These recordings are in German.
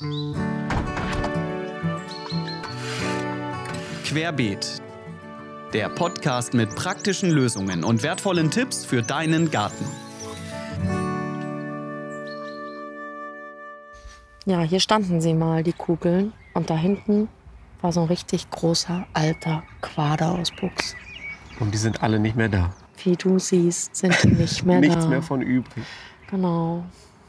Querbeet, der Podcast mit praktischen Lösungen und wertvollen Tipps für deinen Garten. Ja, hier standen sie mal, die Kugeln. Und da hinten war so ein richtig großer, alter Quaderausbuchs. Und die sind alle nicht mehr da. Wie du siehst, sind die nicht mehr da. Nichts mehr von übrig. Genau.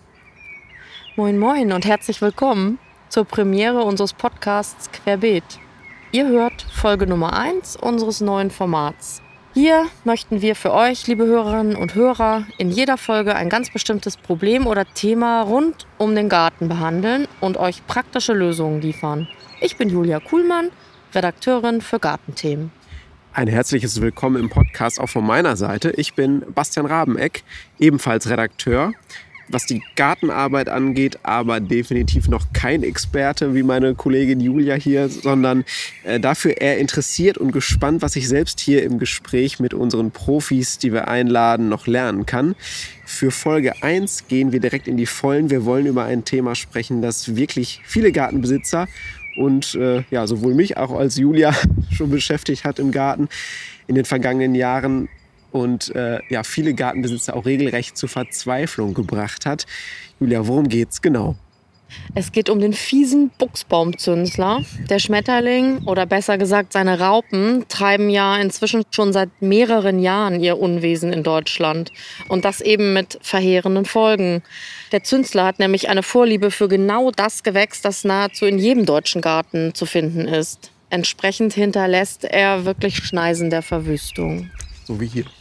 Moin moin und herzlich willkommen zur Premiere unseres Podcasts Querbeet. Ihr hört Folge Nummer 1 unseres neuen Formats. Hier möchten wir für euch, liebe Hörerinnen und Hörer, in jeder Folge ein ganz bestimmtes Problem oder Thema rund um den Garten behandeln und euch praktische Lösungen liefern. Ich bin Julia Kuhlmann, Redakteurin für Gartenthemen. Ein herzliches Willkommen im Podcast auch von meiner Seite. Ich bin Bastian Rabeneck, ebenfalls Redakteur, was die Gartenarbeit angeht, aber definitiv noch kein Experte wie meine Kollegin Julia hier, sondern dafür eher interessiert und gespannt, was ich selbst hier im Gespräch mit unseren Profis, die wir einladen, noch lernen kann. Für Folge 1 gehen wir direkt in die Vollen. Wir wollen über ein Thema sprechen, das wirklich viele Gartenbesitzer und sowohl mich auch als Julia schon beschäftigt hat im Garten in den vergangenen Jahren. Und viele Gartenbesitzer auch regelrecht zur Verzweiflung gebracht hat. Julia, worum geht's genau? Es geht um den fiesen Buchsbaumzünsler. Der Schmetterling, oder besser gesagt seine Raupen, treiben ja inzwischen schon seit mehreren Jahren ihr Unwesen in Deutschland. Und das eben mit verheerenden Folgen. Der Zünsler hat nämlich eine Vorliebe für genau das Gewächs, das nahezu in jedem deutschen Garten zu finden ist. Entsprechend hinterlässt er wirklich Schneisen der Verwüstung. So wie hier.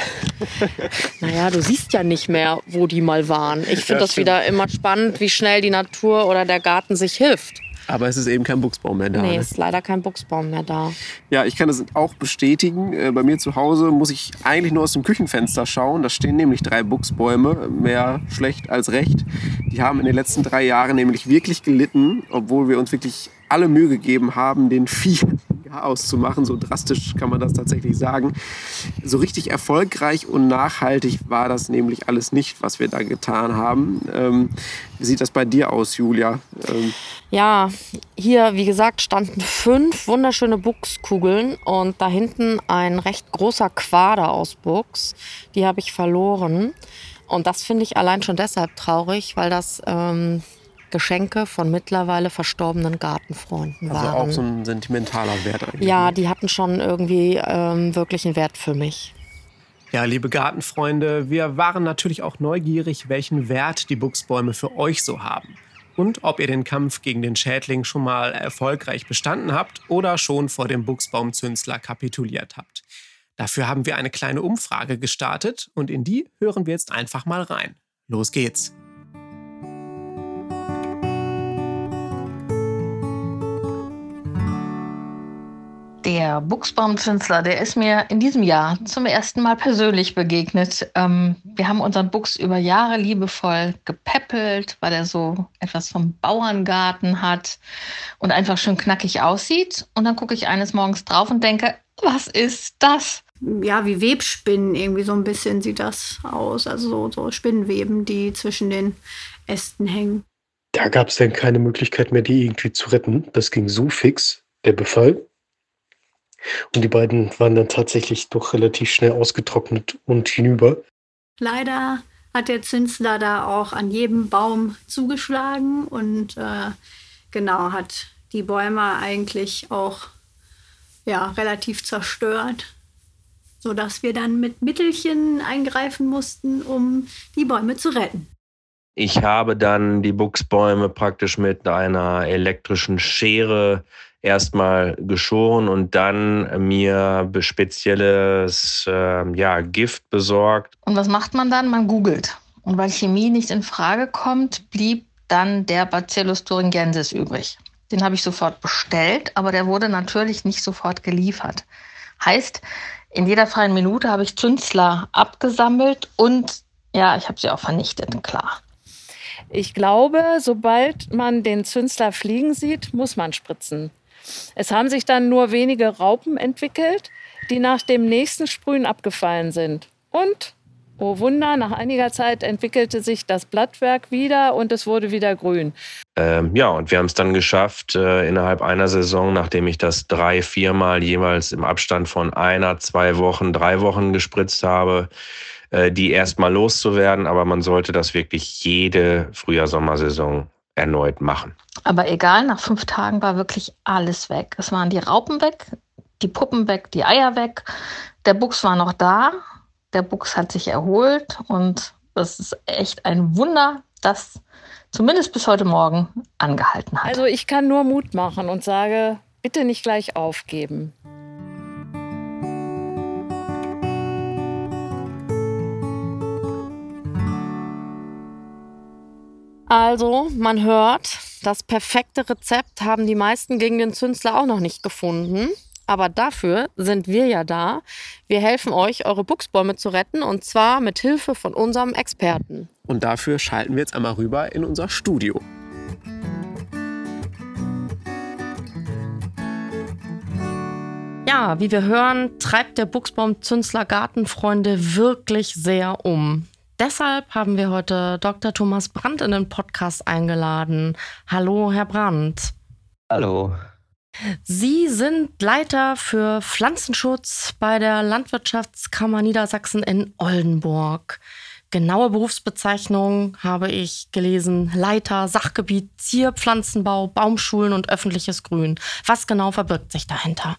Naja, du siehst ja nicht mehr, wo die mal waren. Ich finde das wieder immer spannend, wie schnell die Natur oder der Garten sich hilft. Aber es ist eben kein Buchsbaum mehr da. Nee, es ist leider kein Buchsbaum mehr da. Ja, ich kann das auch bestätigen. Bei mir zu Hause muss ich eigentlich nur aus dem Küchenfenster schauen. Da stehen nämlich 3 Buchsbäume, mehr schlecht als recht. Die haben in den letzten 3 Jahren nämlich wirklich gelitten, obwohl wir uns wirklich alle Mühe gegeben haben, den Vieh auszumachen. So drastisch kann man das tatsächlich sagen. So richtig erfolgreich und nachhaltig war das nämlich alles nicht, was wir da getan haben. Wie sieht das bei dir aus, Julia? Ja, hier, wie gesagt, standen 5 wunderschöne Buchskugeln und da hinten ein recht großer Quaderausbuchs. Die habe ich verloren. Und das finde ich allein schon deshalb traurig, weil das Geschenke von mittlerweile verstorbenen Gartenfreunden waren. Also auch so ein sentimentaler Wert eigentlich. Ja, die hatten schon irgendwie wirklich einen Wert für mich. Ja, liebe Gartenfreunde, wir waren natürlich auch neugierig, welchen Wert die Buchsbäume für euch so haben. Und ob ihr den Kampf gegen den Schädling schon mal erfolgreich bestanden habt oder schon vor dem Buchsbaumzünsler kapituliert habt. Dafür haben wir eine kleine Umfrage gestartet und in die hören wir jetzt einfach mal rein. Los geht's! Der Buchsbaumzünsler, der ist mir in diesem Jahr zum ersten Mal persönlich begegnet. Wir haben unseren Buchs über Jahre liebevoll gepäppelt, weil er so etwas vom Bauerngarten hat und einfach schön knackig aussieht. Und dann gucke ich eines Morgens drauf und denke, was ist das? Ja, wie Webspinnen irgendwie so ein bisschen sieht das aus. Also so Spinnenweben, die zwischen den Ästen hängen. Da gab es dann keine Möglichkeit mehr, die irgendwie zu retten. Das ging so fix, der Befall. Und die beiden waren dann tatsächlich doch relativ schnell ausgetrocknet und hinüber. Leider hat der Zünsler da auch an jedem Baum zugeschlagen und hat die Bäume eigentlich auch relativ zerstört, sodass wir dann mit Mittelchen eingreifen mussten, um die Bäume zu retten. Ich habe dann die Buchsbäume praktisch mit einer elektrischen Schere erstmal geschoren und dann mir spezielles Gift besorgt. Und was macht man dann? Man googelt. Und weil Chemie nicht in Frage kommt, blieb dann der Bacillus thuringiensis übrig. Den habe ich sofort bestellt, aber der wurde natürlich nicht sofort geliefert. Heißt, in jeder freien Minute habe ich Zünsler abgesammelt und ich habe sie auch vernichtet, klar. Ich glaube, sobald man den Zünsler fliegen sieht, muss man spritzen. Es haben sich dann nur wenige Raupen entwickelt, die nach dem nächsten Sprühen abgefallen sind. Und Oh Wunder, nach einiger Zeit entwickelte sich das Blattwerk wieder und es wurde wieder grün. Ja, und wir haben es dann geschafft, innerhalb einer Saison, nachdem ich das 3-4 Mal jeweils im Abstand von 1, 2 Wochen, 3 Wochen gespritzt habe, die erstmal loszuwerden. Aber man sollte das wirklich jede Frühjahr-Sommersaison erneut machen. Aber egal, nach 5 Tagen war wirklich alles weg. Es waren die Raupen weg, die Puppen weg, die Eier weg. Der Buchs war noch da. Der Buchs hat sich erholt und es ist echt ein Wunder, dass zumindest bis heute Morgen angehalten hat. Also ich kann nur Mut machen und sage, bitte nicht gleich aufgeben. Also, man hört, das perfekte Rezept haben die meisten gegen den Zünsler auch noch nicht gefunden. Aber dafür sind wir ja da. Wir helfen euch, eure Buchsbäume zu retten, und zwar mit Hilfe von unserem Experten. Und dafür schalten wir jetzt einmal rüber in unser Studio. Ja, wie wir hören, treibt der Buchsbaum-Zünsler Gartenfreunde wirklich sehr um. Deshalb haben wir heute Dr. Thomas Brandt in den Podcast eingeladen. Hallo, Herr Brandt. Hallo. Sie sind Leiter für Pflanzenschutz bei der Landwirtschaftskammer Niedersachsen in Oldenburg. Genaue Berufsbezeichnung habe ich gelesen: Leiter Sachgebiet Zierpflanzenbau, Baumschulen und öffentliches Grün. Was genau verbirgt sich dahinter?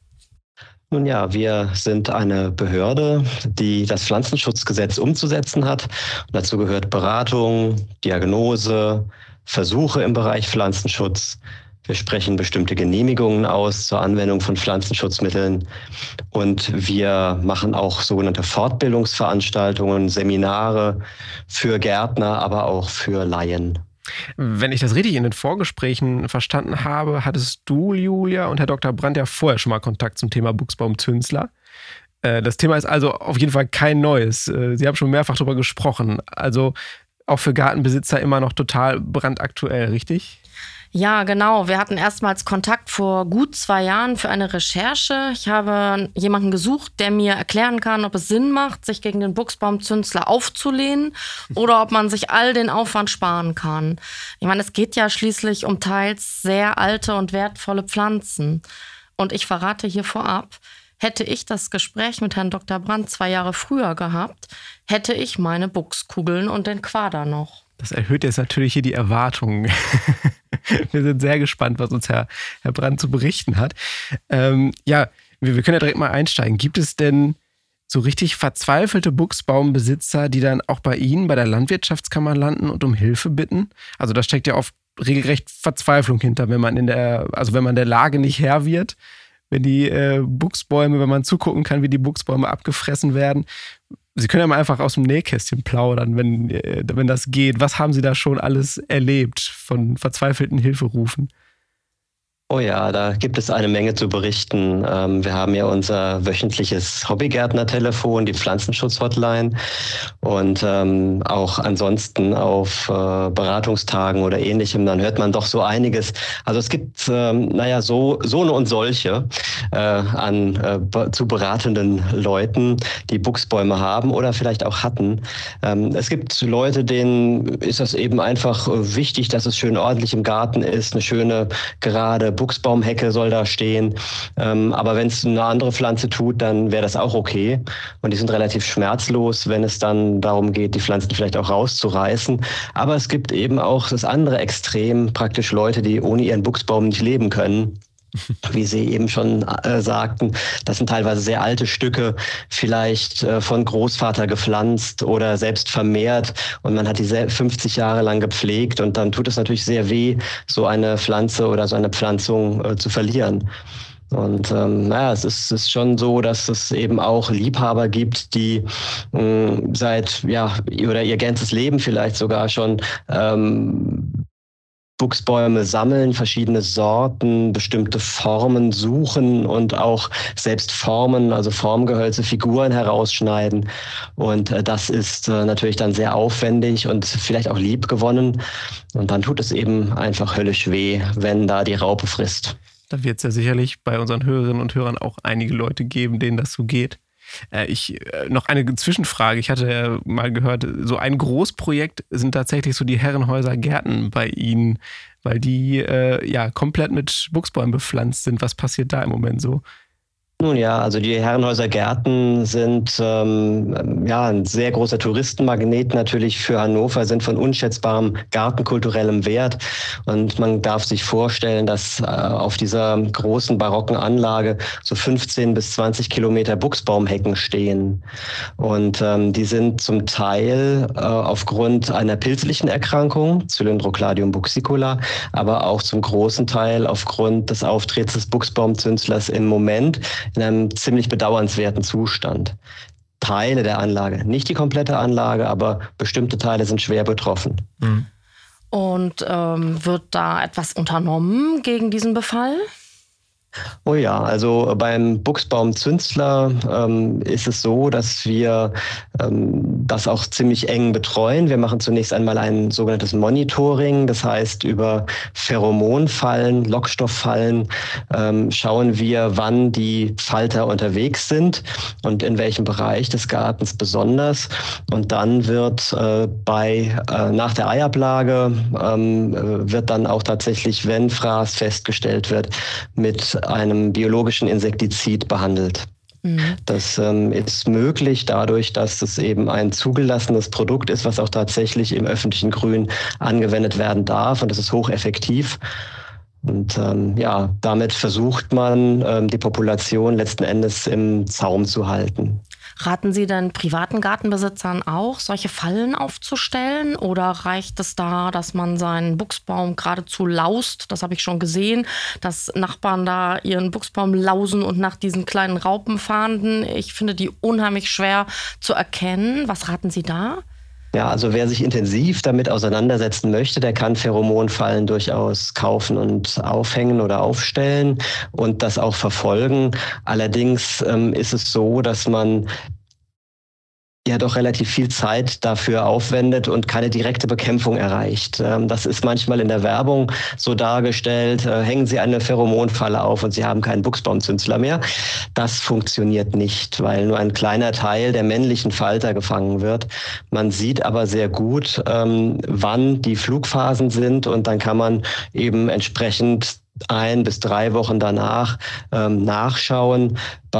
Nun ja, wir sind eine Behörde, die das Pflanzenschutzgesetz umzusetzen hat. Und dazu gehört Beratung, Diagnose, Versuche im Bereich Pflanzenschutz. Wir sprechen bestimmte Genehmigungen aus zur Anwendung von Pflanzenschutzmitteln. Und wir machen auch sogenannte Fortbildungsveranstaltungen, Seminare für Gärtner, aber auch für Laien. Wenn ich das richtig in den Vorgesprächen verstanden habe, hattest du, Julia, und Herr Dr. Brandt ja vorher schon mal Kontakt zum Thema Buchsbaum-Zünsler. Das Thema ist also auf jeden Fall kein neues. Sie haben schon mehrfach darüber gesprochen. Also auch für Gartenbesitzer immer noch total brandaktuell, richtig? Ja, genau. Wir hatten erstmals Kontakt vor gut 2 Jahren für eine Recherche. Ich habe jemanden gesucht, der mir erklären kann, ob es Sinn macht, sich gegen den Buchsbaum-Zünsler aufzulehnen oder ob man sich all den Aufwand sparen kann. Ich meine, es geht ja schließlich um teils sehr alte und wertvolle Pflanzen. Und ich verrate hier vorab, hätte ich das Gespräch mit Herrn Dr. Brandt 2 Jahre früher gehabt, hätte ich meine Buchskugeln und den Quader noch. Das erhöht jetzt natürlich hier die Erwartungen. Wir sind sehr gespannt, was uns Herr Brandt zu berichten hat. Ja, wir können ja direkt mal einsteigen. Gibt es denn so richtig verzweifelte Buchsbaumbesitzer, die dann auch bei Ihnen, bei der Landwirtschaftskammer landen und um Hilfe bitten? Also da steckt ja oft regelrecht Verzweiflung hinter, wenn man der Lage nicht Herr wird, wenn die Buchsbäume, wenn man zugucken kann, wie die Buchsbäume abgefressen werden. Sie können ja mal einfach aus dem Nähkästchen plaudern, wenn das geht. Was haben Sie da schon alles erlebt von verzweifelten Hilferufen? Oh ja, da gibt es eine Menge zu berichten. Wir haben ja unser wöchentliches Hobbygärtner-Telefon, die Pflanzenschutz-Hotline, und auch ansonsten auf Beratungstagen oder Ähnlichem, dann hört man doch so einiges. Also es gibt, so eine und solche zu beratenden Leuten, die Buchsbäume haben oder vielleicht auch hatten. Es gibt Leute, denen ist das eben einfach wichtig, dass es schön ordentlich im Garten ist, eine schöne, gerade Buchsbaumhecke soll da stehen. Aber wenn es eine andere Pflanze tut, dann wäre das auch okay. Und die sind relativ schmerzlos, wenn es dann darum geht, die Pflanzen vielleicht auch rauszureißen. Aber es gibt eben auch das andere Extrem, praktisch Leute, die ohne ihren Buchsbaum nicht leben können. Wie Sie eben schon sagten, das sind teilweise sehr alte Stücke, vielleicht von Großvater gepflanzt oder selbst vermehrt, und man hat die 50 Jahre lang gepflegt, und dann tut es natürlich sehr weh, so eine Pflanze oder so eine Pflanzung zu verlieren. Und es ist schon so, dass es eben auch Liebhaber gibt, die oder ihr ganzes Leben vielleicht sogar schon Buchsbäume sammeln, verschiedene Sorten, bestimmte Formen suchen und auch selbst Formen, also Formgehölze, Figuren herausschneiden. Und das ist natürlich dann sehr aufwendig und vielleicht auch liebgewonnen. Und dann tut es eben einfach höllisch weh, wenn da die Raupe frisst. Da wird es ja sicherlich bei unseren Hörerinnen und Hörern auch einige Leute geben, denen das so geht. Noch eine Zwischenfrage. Ich hatte mal gehört, so ein Großprojekt sind tatsächlich so die Herrenhäuser Gärten bei Ihnen, weil die komplett mit Buchsbäumen bepflanzt sind. Was passiert da im Moment so? Nun ja, also die Herrenhäuser Gärten sind ein sehr großer Touristenmagnet natürlich für Hannover, sind von unschätzbarem gartenkulturellem Wert. Und man darf sich vorstellen, dass auf dieser großen barocken Anlage so 15 bis 20 Kilometer Buchsbaumhecken stehen. Und die sind zum Teil aufgrund einer pilzlichen Erkrankung, Cylindrocladium buxicula, aber auch zum großen Teil aufgrund des Auftretens des Buchsbaumzünstlers im Moment in einem ziemlich bedauernswerten Zustand. Teile der Anlage, nicht die komplette Anlage, aber bestimmte Teile sind schwer betroffen. Und wird da etwas unternommen gegen diesen Befall? Oh ja, also beim Buchsbaumzünsler ist es so, dass wir das auch ziemlich eng betreuen. Wir machen zunächst einmal ein sogenanntes Monitoring, das heißt über Pheromonfallen, Lockstofffallen schauen wir, wann die Falter unterwegs sind und in welchem Bereich des Gartens besonders. Und dann wird nach der Eiablage wird dann auch tatsächlich, wenn Fraß festgestellt wird, mit einem biologischen Insektizid behandelt. Das ist möglich dadurch, dass es eben ein zugelassenes Produkt ist, was auch tatsächlich im öffentlichen Grün angewendet werden darf. Und das ist hocheffektiv. Und damit versucht man, die Population letzten Endes im Zaum zu halten. Raten Sie denn privaten Gartenbesitzern auch, solche Fallen aufzustellen? Oder reicht es da, dass man seinen Buchsbaum geradezu laust? Das habe ich schon gesehen, dass Nachbarn da ihren Buchsbaum lausen und nach diesen kleinen Raupen fahnden. Ich finde die unheimlich schwer zu erkennen. Was raten Sie da? Ja, also wer sich intensiv damit auseinandersetzen möchte, der kann Pheromonfallen durchaus kaufen und aufhängen oder aufstellen und das auch verfolgen. Allerdings ist es so, dass man ja doch relativ viel Zeit dafür aufwendet und keine direkte Bekämpfung erreicht. Das ist manchmal in der Werbung so dargestellt, hängen Sie eine Pheromonfalle auf und Sie haben keinen Buchsbaumzünsler mehr. Das funktioniert nicht, weil nur ein kleiner Teil der männlichen Falter gefangen wird. Man sieht aber sehr gut, wann die Flugphasen sind und dann kann man eben entsprechend 1 bis 3 Wochen danach nachschauen.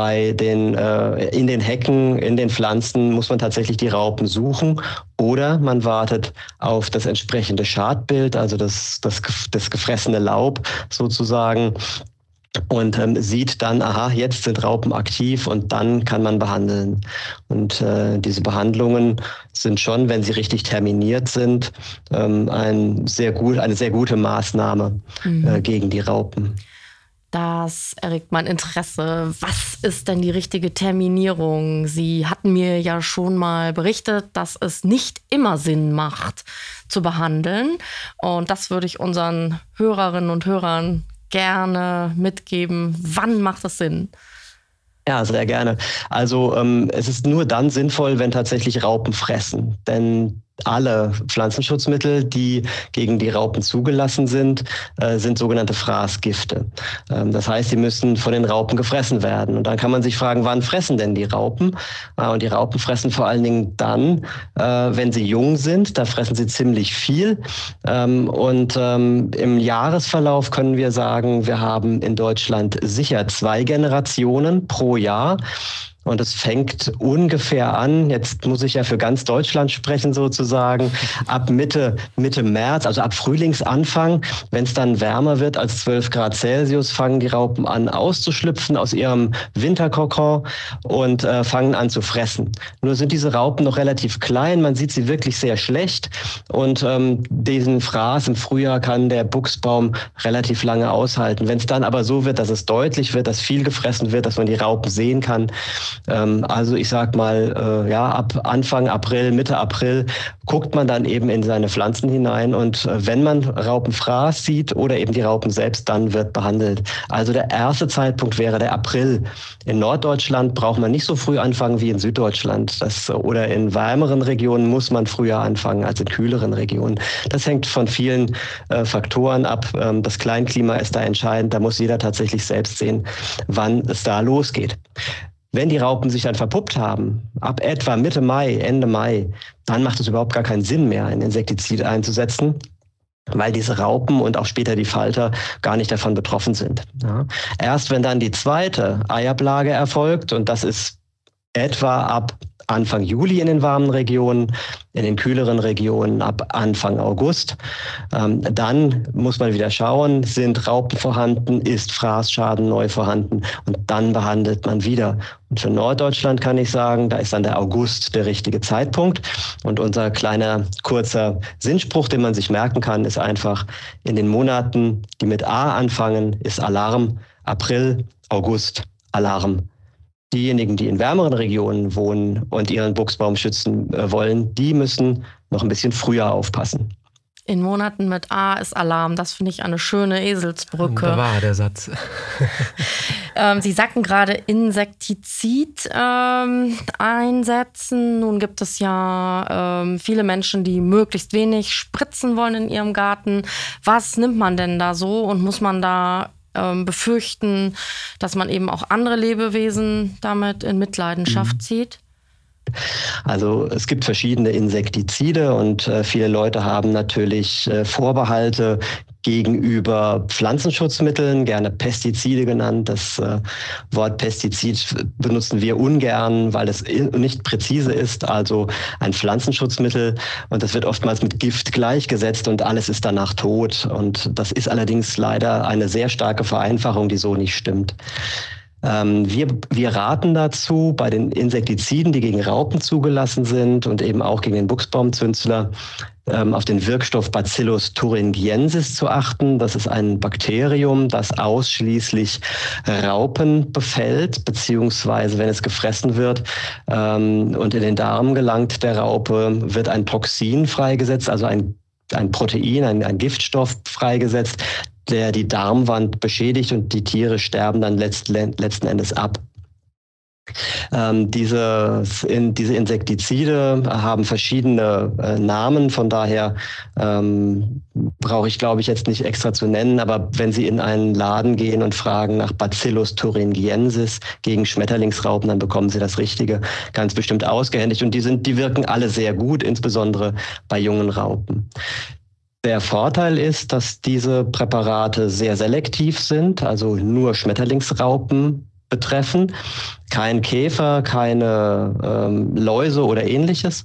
In den Hecken, in den Pflanzen muss man tatsächlich die Raupen suchen oder man wartet auf das entsprechende Schadbild, also das gefressene Laub sozusagen. Und sieht dann, jetzt sind Raupen aktiv und dann kann man behandeln. Und diese Behandlungen sind schon, wenn sie richtig terminiert sind, eine sehr gute Maßnahme gegen die Raupen. Das erregt mein Interesse. Was ist denn die richtige Terminierung? Sie hatten mir ja schon mal berichtet, dass es nicht immer Sinn macht, zu behandeln. Und das würde ich unseren Hörerinnen und Hörern gerne mitgeben. Wann macht es Sinn? Ja, sehr gerne. Also es ist nur dann sinnvoll, wenn tatsächlich Raupen fressen. Denn alle Pflanzenschutzmittel, die gegen die Raupen zugelassen sind, sind sogenannte Fraßgifte. Das heißt, sie müssen von den Raupen gefressen werden. Und dann kann man sich fragen, wann fressen denn die Raupen? Und die Raupen fressen vor allen Dingen dann, wenn sie jung sind. Da fressen sie ziemlich viel. Und im Jahresverlauf können wir sagen, wir haben in Deutschland sicher 2 Generationen pro Jahr. Und es fängt ungefähr an, jetzt muss ich ja für ganz Deutschland sprechen sozusagen, ab Mitte März, also ab Frühlingsanfang, wenn es dann wärmer wird als 12 Grad Celsius, fangen die Raupen an auszuschlüpfen aus ihrem Winterkokon und fangen an zu fressen. Nur sind diese Raupen noch relativ klein, man sieht sie wirklich sehr schlecht und diesen Fraß im Frühjahr kann der Buchsbaum relativ lange aushalten. Wenn es dann aber so wird, dass es deutlich wird, dass viel gefressen wird, dass man die Raupen sehen kann, also ich sag mal, ab Anfang April, Mitte April guckt man dann eben in seine Pflanzen hinein und wenn man Raupenfraß sieht oder eben die Raupen selbst, dann wird behandelt. Also der erste Zeitpunkt wäre der April. In Norddeutschland braucht man nicht so früh anfangen wie in Süddeutschland. Oder in wärmeren Regionen muss man früher anfangen als in kühleren Regionen. Das hängt von vielen Faktoren ab. Das Kleinklima ist da entscheidend. Da muss jeder tatsächlich selbst sehen, wann es da losgeht. Wenn die Raupen sich dann verpuppt haben, ab etwa Mitte Mai, Ende Mai, dann macht es überhaupt gar keinen Sinn mehr, ein Insektizid einzusetzen, weil diese Raupen und auch später die Falter gar nicht davon betroffen sind. Ja. Erst wenn dann die zweite Eiablage erfolgt, und das ist etwa ab Anfang Juli in den warmen Regionen, in den kühleren Regionen ab Anfang August. Dann muss man wieder schauen, sind Raupen vorhanden, ist Fraßschaden neu vorhanden, und dann behandelt man wieder. Und für Norddeutschland kann ich sagen, da ist dann der August der richtige Zeitpunkt. Und unser kleiner, kurzer Sinnspruch, den man sich merken kann, ist einfach, in den Monaten, die mit A anfangen, ist Alarm, April, August, Alarm. Diejenigen, die in wärmeren Regionen wohnen und ihren Buchsbaum schützen wollen, die müssen noch ein bisschen früher aufpassen. In Monaten mit A ist Alarm. Das finde ich eine schöne Eselsbrücke. Da war der Satz. Sie sagten gerade Insektizid einsetzen. Nun gibt es ja viele Menschen, die möglichst wenig spritzen wollen in ihrem Garten. Was nimmt man denn da so, und muss man da befürchten, dass man eben auch andere Lebewesen damit in Mitleidenschaft zieht? Also es gibt verschiedene Insektizide, und viele Leute haben natürlich Vorbehalte gegenüber Pflanzenschutzmitteln, gerne Pestizide genannt. Das Wort Pestizid benutzen wir ungern, weil es nicht präzise ist. Also ein Pflanzenschutzmittel, und das wird oftmals mit Gift gleichgesetzt und alles ist danach tot. Und das ist allerdings leider eine sehr starke Vereinfachung, die so nicht stimmt. Wir raten dazu, bei den Insektiziden, die gegen Raupen zugelassen sind und eben auch gegen den Buchsbaumzünsler, auf den Wirkstoff Bacillus thuringiensis zu achten. Das ist ein Bakterium, das ausschließlich Raupen befällt, beziehungsweise wenn es gefressen wird und in den Darm gelangt der Raupe, wird ein Toxin freigesetzt, also ein Protein, ein Giftstoff freigesetzt, der die Darmwand beschädigt, und die Tiere sterben dann letzten Endes ab. Diese Insektizide haben verschiedene Namen, von daher brauche ich, glaube ich, jetzt nicht extra zu nennen, aber wenn Sie in einen Laden gehen und fragen nach Bacillus thuringiensis gegen Schmetterlingsraupen, dann bekommen Sie das Richtige ganz bestimmt ausgehändigt, und die wirken alle sehr gut, insbesondere bei jungen Raupen. Der Vorteil ist, dass diese Präparate sehr selektiv sind, also nur Schmetterlingsraupen betreffen, kein Käfer, keine Läuse oder ähnliches.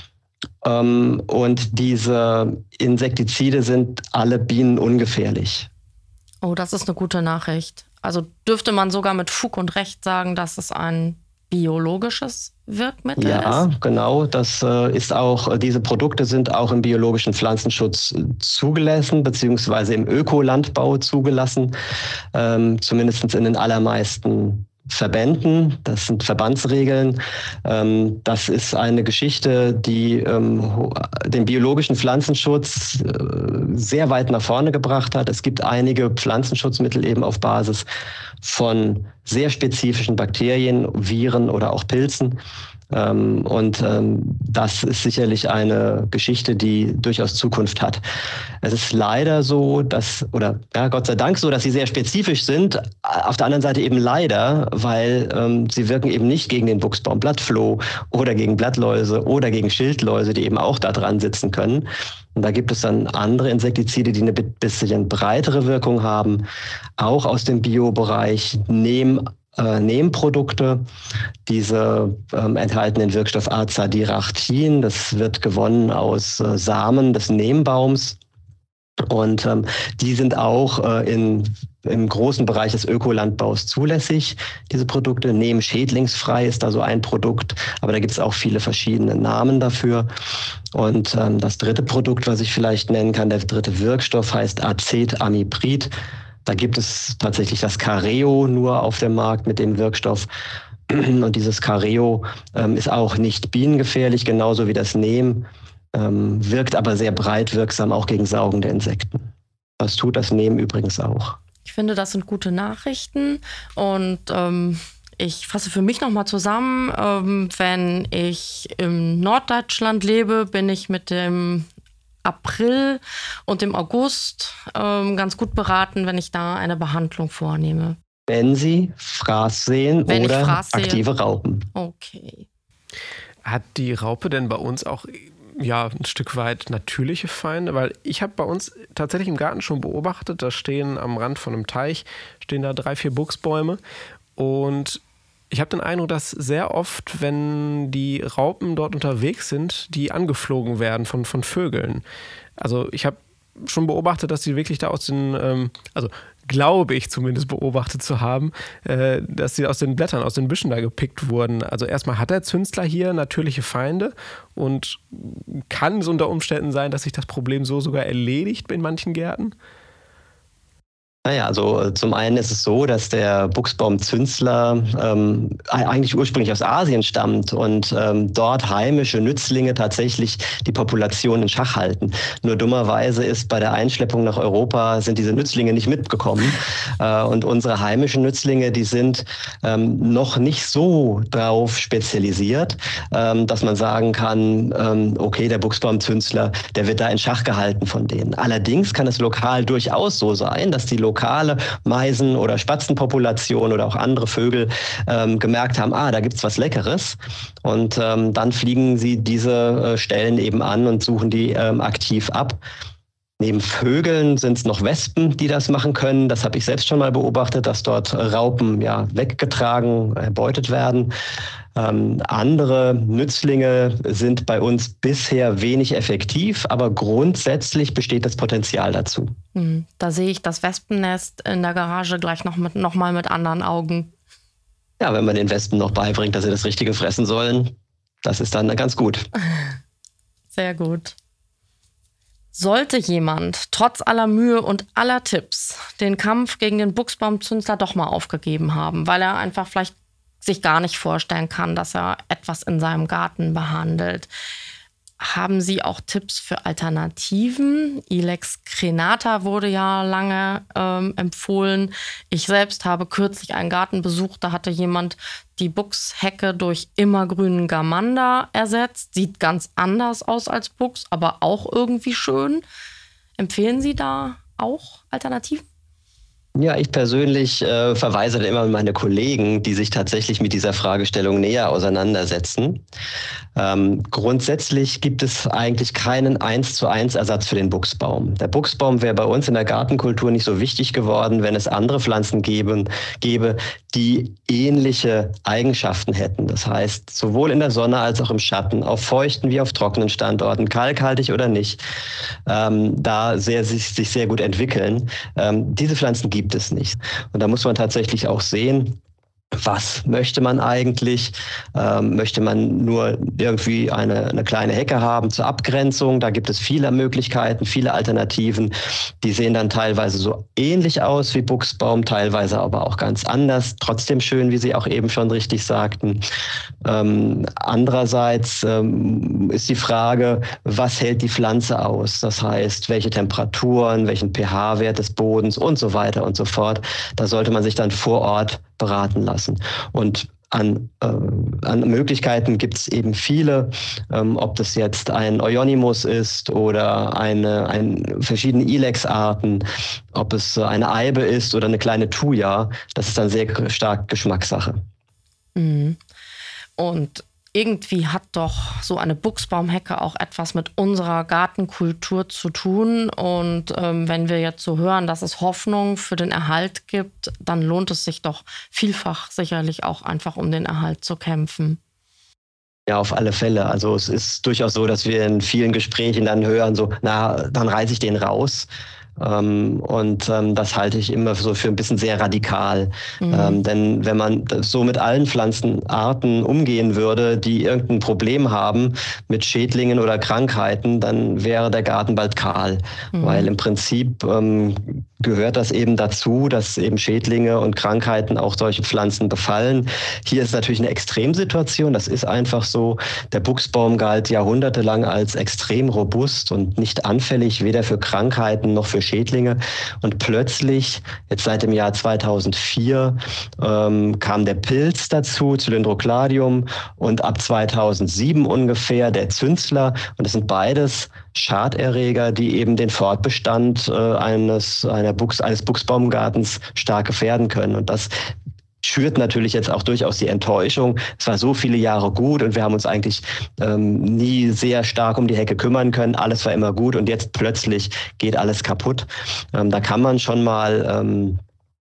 Und diese Insektizide sind alle Bienen ungefährlich. Oh, das ist eine gute Nachricht. Also dürfte man sogar mit Fug und Recht sagen, dass es ein biologisches Wirkmittel ist? Ja, genau. Das ist auch, diese Produkte sind auch im biologischen Pflanzenschutz zugelassen, beziehungsweise im Ökolandbau zugelassen, zumindest in den allermeisten Verbänden. Das sind Verbandsregeln. Das ist eine Geschichte, die den biologischen Pflanzenschutz sehr weit nach vorne gebracht hat. Es gibt einige Pflanzenschutzmittel eben auf Basis von sehr spezifischen Bakterien, Viren oder auch Pilzen. Das ist sicherlich eine Geschichte, die durchaus Zukunft hat. Es ist leider so, Gott sei Dank so, dass sie sehr spezifisch sind. Auf der anderen Seite eben leider, weil sie wirken eben nicht gegen den Buchsbaumblattfloh oder gegen Blattläuse oder gegen Schildläuse, die eben auch da dran sitzen können. Und da gibt es dann andere Insektizide, die eine bisschen breitere Wirkung haben, auch aus dem Biobereich, Nehmprodukte. Diese enthalten den Wirkstoff Azadirachtin. Das wird gewonnen aus Samen des Nehmbaums. Und die sind auch im großen Bereich des Ökolandbaus zulässig, diese Produkte. Nehm-schädlingsfrei ist da so ein Produkt, aber da gibt es auch viele verschiedene Namen dafür. Und das dritte Produkt, was ich vielleicht nennen kann, der dritte Wirkstoff, heißt Acetamiprid. Da gibt es tatsächlich das Careo nur auf dem Markt mit dem Wirkstoff. Und dieses Careo ist auch nicht bienengefährlich, genauso wie das Neem, wirkt aber sehr breit wirksam auch gegen saugende Insekten. Das tut das Neem übrigens auch. Ich finde, das sind gute Nachrichten, und ich fasse für mich nochmal zusammen. Wenn ich im Norddeutschland lebe, bin ich mit dem April und im August ganz gut beraten, wenn ich da eine Behandlung vornehme. Wenn Sie Fraß sehen Wenn ich oder Fraß sehe. aktive Raupen. Okay. Hat die Raupe denn bei uns auch ein Stück weit natürliche Feinde? Weil ich habe bei uns tatsächlich im Garten schon beobachtet, da stehen am Rand von einem Teich, stehen da 3, 4 Buchsbäume und ich habe den Eindruck, dass sehr oft, wenn die Raupen dort unterwegs sind, die angeflogen werden von Vögeln. Also ich habe schon beobachtet, dass sie wirklich da aus den, glaube ich zumindest beobachtet zu haben, dass sie aus den Blättern, aus den Büschen da gepickt wurden. Also erstmal hat der Zünsler hier natürliche Feinde und kann es unter Umständen sein, dass sich das Problem so sogar erledigt in manchen Gärten? Naja, also zum einen ist es so, dass der Buchsbaumzünsler eigentlich ursprünglich aus Asien stammt und dort heimische Nützlinge tatsächlich die Population in Schach halten. Nur dummerweise ist bei der Einschleppung nach Europa sind diese Nützlinge nicht mitgekommen. Und unsere heimischen Nützlinge, die sind noch nicht so drauf spezialisiert, dass man sagen kann, okay, der Buchsbaumzünsler, der wird da in Schach gehalten von denen. Allerdings kann es lokal durchaus so sein, dass die lokale Meisen- oder Spatzenpopulation oder auch andere Vögel gemerkt haben, da gibt's was Leckeres. Und dann fliegen sie diese Stellen eben an und suchen die aktiv ab. Neben Vögeln sind es noch Wespen, die das machen können. Das habe ich selbst schon mal beobachtet, dass dort Raupen weggetragen, erbeutet werden. Andere Nützlinge sind bei uns bisher wenig effektiv, aber grundsätzlich besteht das Potenzial dazu. Da sehe ich das Wespennest in der Garage gleich noch mal mit anderen Augen. Ja, wenn man den Wespen noch beibringt, dass sie das Richtige fressen sollen, das ist dann ganz gut. Sehr gut. Sollte jemand trotz aller Mühe und aller Tipps den Kampf gegen den Buchsbaumzünsler doch mal aufgegeben haben, weil er einfach vielleicht sich gar nicht vorstellen kann, dass er etwas in seinem Garten behandelt, haben Sie auch Tipps für Alternativen? Ilex crenata wurde ja lange empfohlen. Ich selbst habe kürzlich einen Garten besucht, da hatte jemand die Buchshecke durch immergrünen Gamander ersetzt. Sieht ganz anders aus als Buchs, aber auch irgendwie schön. Empfehlen Sie da auch Alternativen? Ja, ich persönlich verweise dann immer an meine Kollegen, die sich tatsächlich mit dieser Fragestellung näher auseinandersetzen. Grundsätzlich gibt es eigentlich keinen 1:1 Ersatz für den Buchsbaum. Der Buchsbaum wäre bei uns in der Gartenkultur nicht so wichtig geworden, wenn es andere Pflanzen gäbe, die ähnliche Eigenschaften hätten. Das heißt, sowohl in der Sonne als auch im Schatten, auf feuchten wie auf trockenen Standorten, kalkhaltig oder nicht, da sich sehr gut entwickeln. Diese Pflanzen gibt es nicht. Und da muss man tatsächlich auch sehen, was möchte man eigentlich? Möchte man nur irgendwie eine kleine Hecke haben zur Abgrenzung? Da gibt es viele Möglichkeiten, viele Alternativen. Die sehen dann teilweise so ähnlich aus wie Buchsbaum, teilweise aber auch ganz anders. Trotzdem schön, wie Sie auch eben schon richtig sagten. Andererseits ist die Frage, was hält die Pflanze aus? Das heißt, welche Temperaturen, welchen pH-Wert des Bodens und so weiter und so fort. Da sollte man sich dann vor Ort beraten lassen. Und an Möglichkeiten gibt es eben viele, ob das jetzt ein Euonymus ist oder verschiedene Ilex-Arten, ob es eine Eibe ist oder eine kleine Thuja. Das ist dann sehr stark Geschmackssache. Und irgendwie hat doch so eine Buchsbaumhecke auch etwas mit unserer Gartenkultur zu tun. Und wenn wir jetzt so hören, dass es Hoffnung für den Erhalt gibt, dann lohnt es sich doch vielfach sicherlich auch einfach um den Erhalt zu kämpfen. Ja, auf alle Fälle. Also es ist durchaus so, dass wir in vielen Gesprächen dann hören, dann reiße ich den raus. Und das halte ich immer so für ein bisschen sehr radikal. Denn wenn man so mit allen Pflanzenarten umgehen würde, die irgendein Problem haben mit Schädlingen oder Krankheiten, dann wäre der Garten bald kahl. Weil im Prinzip gehört das eben dazu, dass eben Schädlinge und Krankheiten auch solche Pflanzen befallen. Hier ist natürlich eine Extremsituation, das ist einfach so. Der Buchsbaum galt jahrhundertelang als extrem robust und nicht anfällig, weder für Krankheiten noch für Schädlinge. Und plötzlich, jetzt seit dem Jahr 2004, kam der Pilz dazu, Cylindrocladium, und ab 2007 ungefähr der Zünsler. Und das sind beides Schaderreger, die eben den Fortbestand eines Buchsbaumgartens stark gefährden können. Und das schürt natürlich jetzt auch durchaus die Enttäuschung. Es war so viele Jahre gut und wir haben uns eigentlich nie sehr stark um die Hecke kümmern können. Alles war immer gut und jetzt plötzlich geht alles kaputt. Da kann man schon mal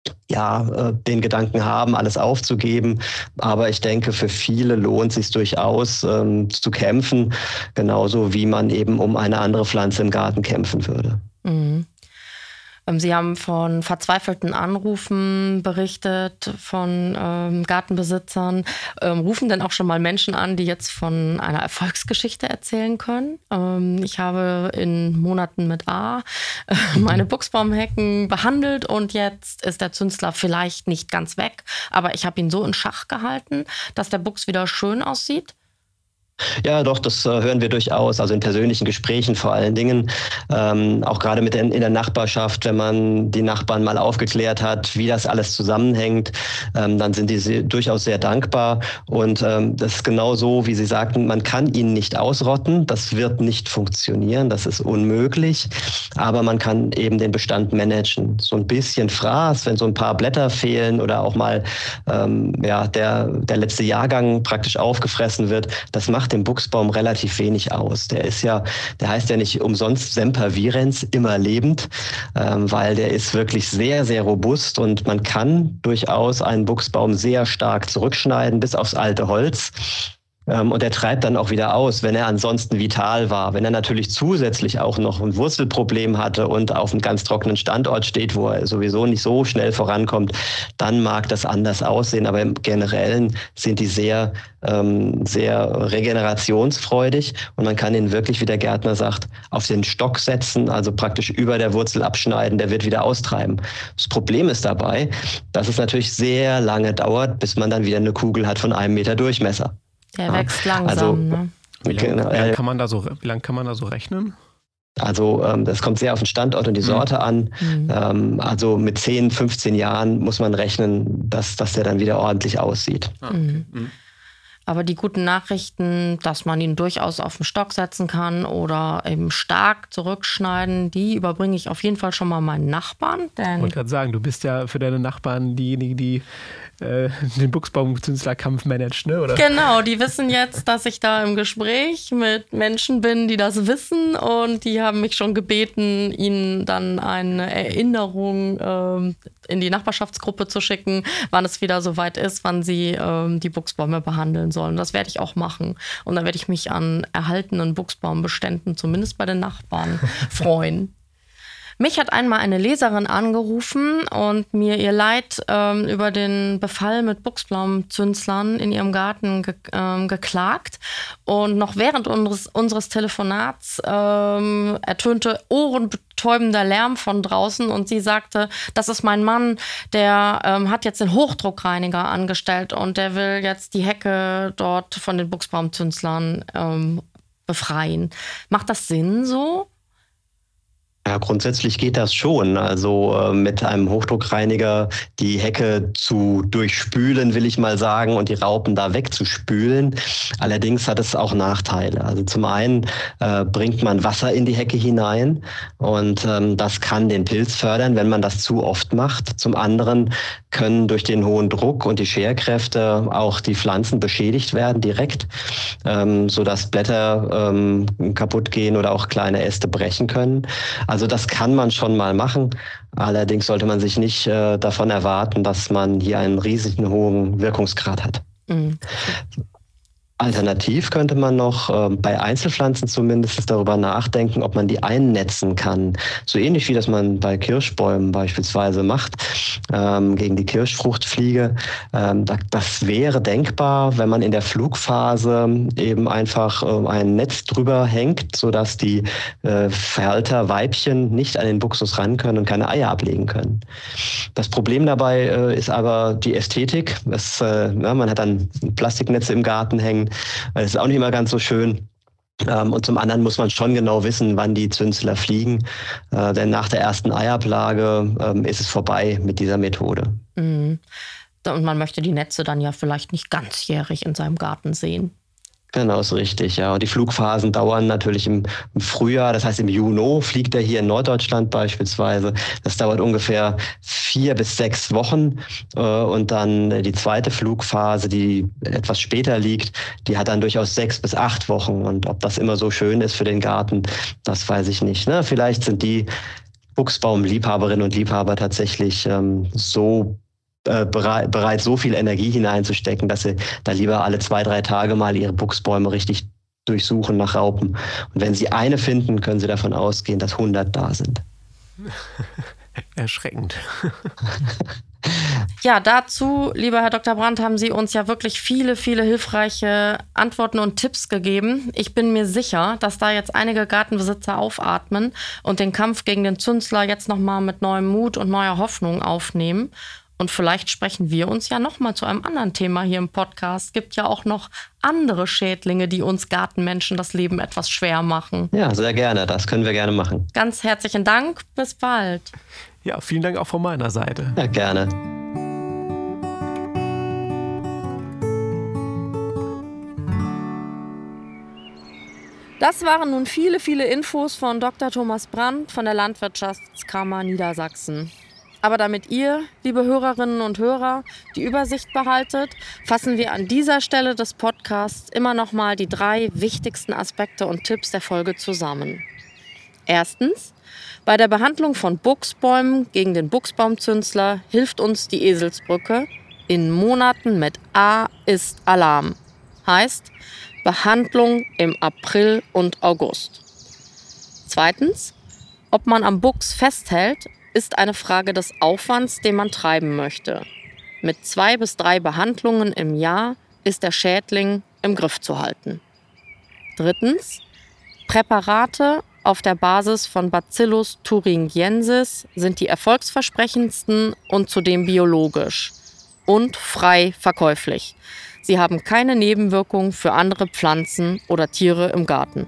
den Gedanken haben, alles aufzugeben. Aber ich denke, für viele lohnt es sich durchaus zu kämpfen, genauso wie man eben um eine andere Pflanze im Garten kämpfen würde. Mhm. Sie haben von verzweifelten Anrufen berichtet, von Gartenbesitzern. Rufen denn auch schon mal Menschen an, die jetzt von einer Erfolgsgeschichte erzählen können? Ich habe in Monaten mit A meine Buchsbaumhecken behandelt und jetzt ist der Zünsler vielleicht nicht ganz weg, aber ich habe ihn so in Schach gehalten, dass der Buchs wieder schön aussieht. Ja, doch, das hören wir durchaus, also in persönlichen Gesprächen vor allen Dingen, auch gerade in der Nachbarschaft, wenn man die Nachbarn mal aufgeklärt hat, wie das alles zusammenhängt, dann sind die durchaus sehr dankbar und das ist genau so, wie Sie sagten, man kann ihn nicht ausrotten, das wird nicht funktionieren, das ist unmöglich, aber man kann eben den Bestand managen. So ein bisschen Fraß, wenn so ein paar Blätter fehlen oder auch mal der letzte Jahrgang praktisch aufgefressen wird, das macht dem Buchsbaum relativ wenig aus. Der heißt ja nicht umsonst Sempervirens, immer lebend, weil der ist wirklich sehr, sehr robust und man kann durchaus einen Buchsbaum sehr stark zurückschneiden bis aufs alte Holz. Und er treibt dann auch wieder aus, wenn er ansonsten vital war. Wenn er natürlich zusätzlich auch noch ein Wurzelproblem hatte und auf einem ganz trockenen Standort steht, wo er sowieso nicht so schnell vorankommt, dann mag das anders aussehen. Aber im Generellen sind die sehr regenerationsfreudig und man kann ihn wirklich, wie der Gärtner sagt, auf den Stock setzen, also praktisch über der Wurzel abschneiden, der wird wieder austreiben. Das Problem ist dabei, dass es natürlich sehr lange dauert, bis man dann wieder eine Kugel hat von 1 Meter Durchmesser. Der wächst langsam. Ne? Wie lange kann man da so rechnen? Also das kommt sehr auf den Standort und die Sorte an. Also mit 10, 15 Jahren muss man rechnen, dass der dann wieder ordentlich aussieht. Aber die guten Nachrichten, dass man ihn durchaus auf den Stock setzen kann oder eben stark zurückschneiden, die überbringe ich auf jeden Fall schon mal meinen Nachbarn. Ich wollte gerade sagen, du bist ja für deine Nachbarn diejenige, die den Buchsbaumzünslerkampf managt, ne? Oder? Genau, die wissen jetzt, dass ich da im Gespräch mit Menschen bin, die das wissen und die haben mich schon gebeten, ihnen dann eine Erinnerung in die Nachbarschaftsgruppe zu schicken, wann es wieder soweit ist, wann sie die Buchsbäume behandeln sollen. Das werde ich auch machen. Und dann werde ich mich an erhaltenen Buchsbaumbeständen, zumindest bei den Nachbarn, freuen. Mich hat einmal eine Leserin angerufen und mir ihr Leid über den Befall mit Buchsbaumzünslern in ihrem Garten geklagt. Und noch während unseres Telefonats ertönte ohrenbetäubender Lärm von draußen und sie sagte, das ist mein Mann, der hat jetzt den Hochdruckreiniger angestellt und der will jetzt die Hecke dort von den Buchsbaumzünslern befreien. Macht das Sinn so? Ja, grundsätzlich geht das schon. Also mit einem Hochdruckreiniger die Hecke zu durchspülen, will ich mal sagen, und die Raupen da wegzuspülen. Allerdings hat es auch Nachteile. Also zum einen bringt man Wasser in die Hecke hinein und das kann den Pilz fördern, wenn man das zu oft macht. Zum anderen können durch den hohen Druck und die Scherkräfte auch die Pflanzen beschädigt werden direkt, sodass Blätter kaputt gehen oder auch kleine Äste brechen können. Also das kann man schon mal machen. Allerdings sollte man sich nicht davon erwarten, dass man hier einen riesigen hohen Wirkungsgrad hat. Mhm. Alternativ könnte man noch bei Einzelpflanzen zumindest darüber nachdenken, ob man die einnetzen kann. So ähnlich wie das man bei Kirschbäumen beispielsweise macht, gegen die Kirschfruchtfliege. Das wäre denkbar, wenn man in der Flugphase eben einfach ein Netz drüber hängt, sodass die Verhalterweibchen nicht an den Buxus ran können und keine Eier ablegen können. Das Problem dabei ist aber die Ästhetik. Man hat dann Plastiknetze im Garten hängen. Das ist auch nicht immer ganz so schön. Und zum anderen muss man schon genau wissen, wann die Zünsler fliegen. Denn nach der ersten Eierplage ist es vorbei mit dieser Methode. Mhm. Und man möchte die Netze dann ja vielleicht nicht ganzjährig in seinem Garten sehen. Genau, ist richtig, ja. Und die Flugphasen dauern natürlich im Frühjahr, das heißt im Juni fliegt er hier in Norddeutschland beispielsweise. Das dauert ungefähr 4 bis 6 Wochen. Und dann die zweite Flugphase, die etwas später liegt, die hat dann durchaus 6 bis 8 Wochen. Und ob das immer so schön ist für den Garten, das weiß ich nicht. Ne? Vielleicht sind die Buchsbaumliebhaberinnen und Liebhaber tatsächlich so bereit, so viel Energie hineinzustecken, dass sie da lieber alle 2-3 Tage mal ihre Buchsbäume richtig durchsuchen nach Raupen. Und wenn sie eine finden, können sie davon ausgehen, dass 100 da sind. Erschreckend. Ja, dazu, lieber Herr Dr. Brandt, haben Sie uns ja wirklich viele, viele hilfreiche Antworten und Tipps gegeben. Ich bin mir sicher, dass da jetzt einige Gartenbesitzer aufatmen und den Kampf gegen den Zünsler jetzt nochmal mit neuem Mut und neuer Hoffnung aufnehmen. Und vielleicht sprechen wir uns ja nochmal zu einem anderen Thema hier im Podcast. Es gibt ja auch noch andere Schädlinge, die uns Gartenmenschen das Leben etwas schwer machen. Ja, sehr gerne. Das können wir gerne machen. Ganz herzlichen Dank. Bis bald. Ja, vielen Dank auch von meiner Seite. Ja, gerne. Das waren nun viele, viele Infos von Dr. Thomas Brandt von der Landwirtschaftskammer Niedersachsen. Aber damit ihr, liebe Hörerinnen und Hörer, die Übersicht behaltet, fassen wir an dieser Stelle des Podcasts immer noch mal die 3 wichtigsten Aspekte und Tipps der Folge zusammen. Erstens, bei der Behandlung von Buchsbäumen gegen den Buchsbaumzünsler hilft uns die Eselsbrücke. In Monaten mit A ist Alarm. Heißt, Behandlung im April und August. Zweitens, ob man am Buchs festhält, ist eine Frage des Aufwands, den man treiben möchte. Mit 2 bis 3 Behandlungen im Jahr ist der Schädling im Griff zu halten. Drittens, Präparate auf der Basis von Bacillus thuringiensis sind die erfolgsversprechendsten und zudem biologisch und frei verkäuflich. Sie haben keine Nebenwirkungen für andere Pflanzen oder Tiere im Garten.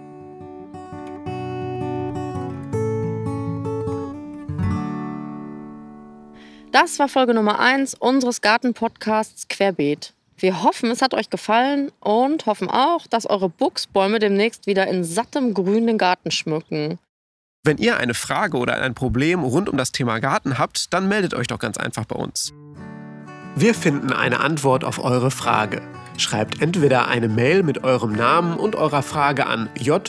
Das war Folge Nummer 1 unseres Garten-Podcasts Querbeet. Wir hoffen, es hat euch gefallen und hoffen auch, dass eure Buchsbäume demnächst wieder in sattem Grün den Garten schmücken. Wenn ihr eine Frage oder ein Problem rund um das Thema Garten habt, dann meldet euch doch ganz einfach bei uns. Wir finden eine Antwort auf eure Frage. Schreibt entweder eine Mail mit eurem Namen und eurer Frage an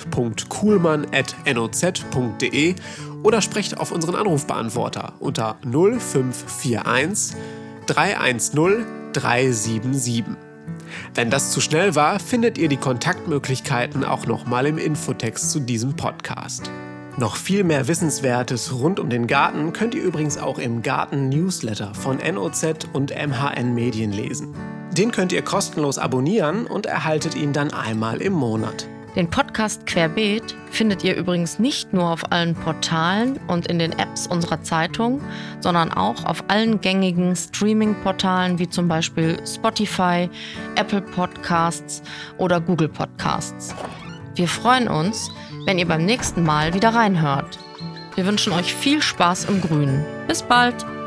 j.kuhlmann@noz.de oder sprecht auf unseren Anrufbeantworter unter 0541 310 377. Wenn das zu schnell war, findet ihr die Kontaktmöglichkeiten auch nochmal im Infotext zu diesem Podcast. Noch viel mehr Wissenswertes rund um den Garten könnt ihr übrigens auch im Garten-Newsletter von NOZ und MHN Medien lesen. Den könnt ihr kostenlos abonnieren und erhaltet ihn dann einmal im Monat. Den Podcast Querbeet findet ihr übrigens nicht nur auf allen Portalen und in den Apps unserer Zeitung, sondern auch auf allen gängigen Streaming-Portalen wie zum Beispiel Spotify, Apple Podcasts oder Google Podcasts. Wir freuen uns, wenn ihr beim nächsten Mal wieder reinhört. Wir wünschen euch viel Spaß im Grünen. Bis bald!